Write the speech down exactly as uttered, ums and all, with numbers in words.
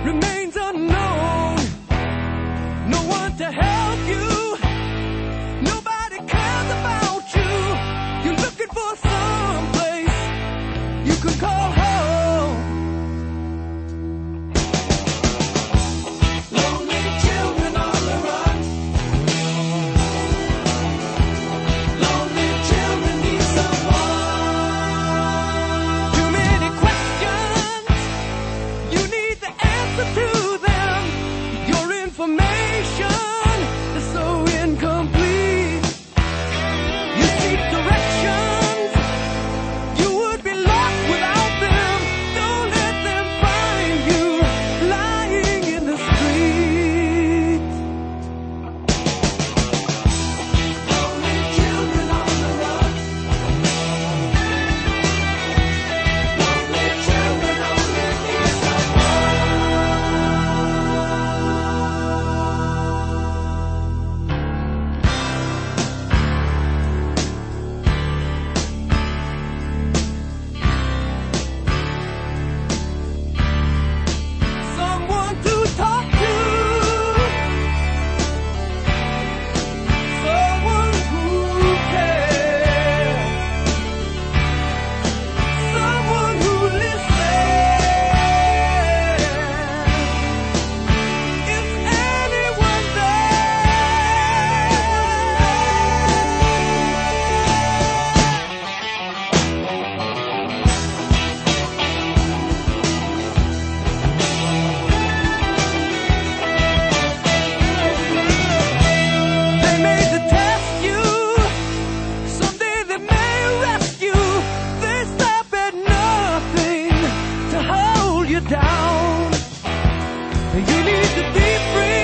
remains unknown. No one to help you. Nobody cares about you. You're looking for some place you could call home. Lonely children on the run. Lonely children need someone. Too many questions. You need the answer to them. Your information is so incomplete. You seek directions. You would be lost without them. Don't let them find you lying in the street. Lonely children on the run. Lonely children only need someone to talk to. Someone who cares. Someone who listens. Is anyone They may detest you. Someday they may arrest you. They stop at nothing to hold you down. You need to be free.